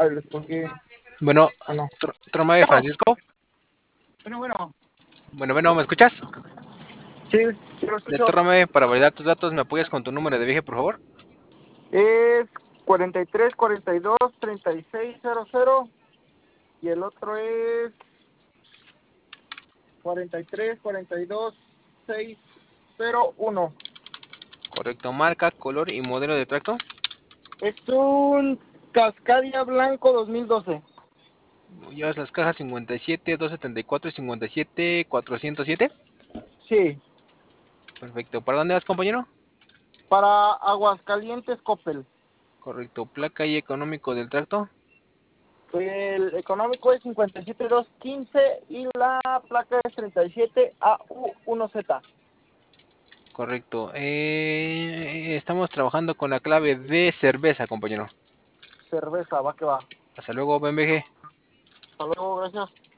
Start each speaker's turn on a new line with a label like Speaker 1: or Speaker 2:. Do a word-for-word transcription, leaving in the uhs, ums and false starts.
Speaker 1: Ay, lo escogí.
Speaker 2: Bueno,
Speaker 1: Ah, no.
Speaker 2: tr- trama de Francisco.
Speaker 1: Bueno, bueno.
Speaker 2: Bueno, bueno, ¿me escuchas?
Speaker 1: Sí, sí lo
Speaker 2: De
Speaker 1: escucho.
Speaker 2: Trame, para validar tus datos, ¿me apoyas con tu número de viaje, por favor?
Speaker 1: Es cuarenta y tres, cuarenta y dos, treinta y seis, cero cero. Y el otro es cuarenta y tres, cuarenta y dos, seis cero uno.
Speaker 2: Correcto, marca, color y modelo de tracto.
Speaker 1: Es un Cascadia Blanco dos mil doce.
Speaker 2: Llevas las cajas cincuenta y siete, doscientos setenta y cuatro y cincuenta y siete, cuatrocientos siete.
Speaker 1: Sí,
Speaker 2: Perfecto, ¿para dónde vas, compañero?
Speaker 1: para Aguascalientes Coppel.
Speaker 2: Correcto, placa y económico del tracto.
Speaker 1: El económico es cincuenta y siete dos quince y la placa es treinta y siete A U uno Z.
Speaker 2: Correcto, eh, estamos trabajando con la clave de cerveza, compañero.
Speaker 1: Cerveza, va que va.
Speaker 2: Hasta luego, B M G.
Speaker 1: Hasta luego, gracias.